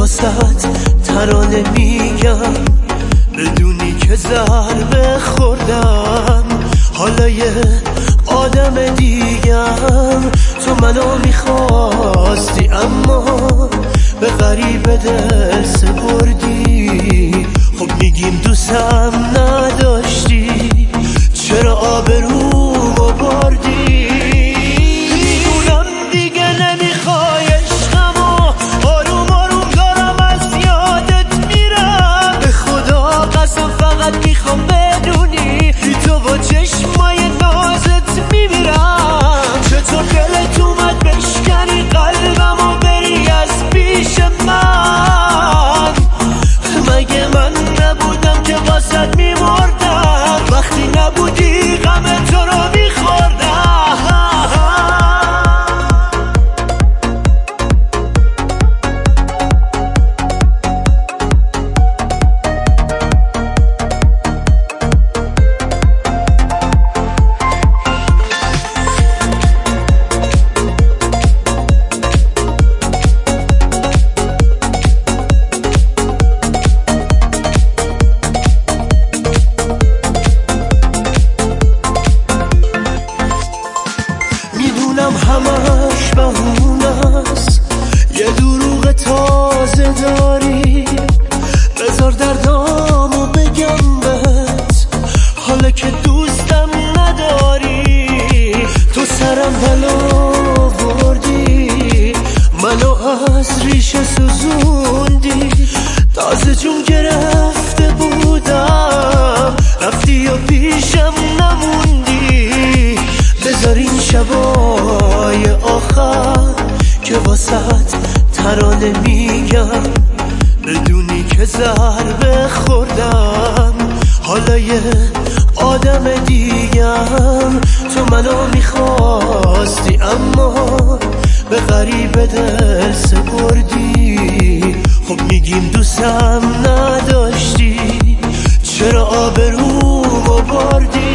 واسط ترانه میگم، بدونی که ضربه خوردم، حالا یه آدم دیگم. تو منو میخواستی اما به غریب دل سپردی. خب میگیم دوستم نداشتی، چرا آبرومو بردی؟ میدونم دیگه نمیخوای عشقمو، آروم آروم دارم از یادت میرم. به خدا قسم فقط میخوام بدونی تو با چشمای نازت میمیرم. چطور دلت اومد بشکنی قلبمو بری از پیش من؟ مگه من نبودم که واسد میمردم وقتی نبودی غم تو رو میخوردم؟ همش بهونست، یه دروغ تازه داری. بذار دردامو بگم بهت حالا که دوستم نداری. تو سرم بلا بردی، منو از ریشه سوزوندی. تازه جون گرفته بودم، رفتی و پیشم نموندی. بذار این شبای آخر که واسط ترانه میگم، بدونی که ضربه خوردم، حالا یه آدم دیگم. تو منو میخواستی اما به غریب دل سپردی. خب میگیم دوستم نداشتی، چرا آبرومو بردی؟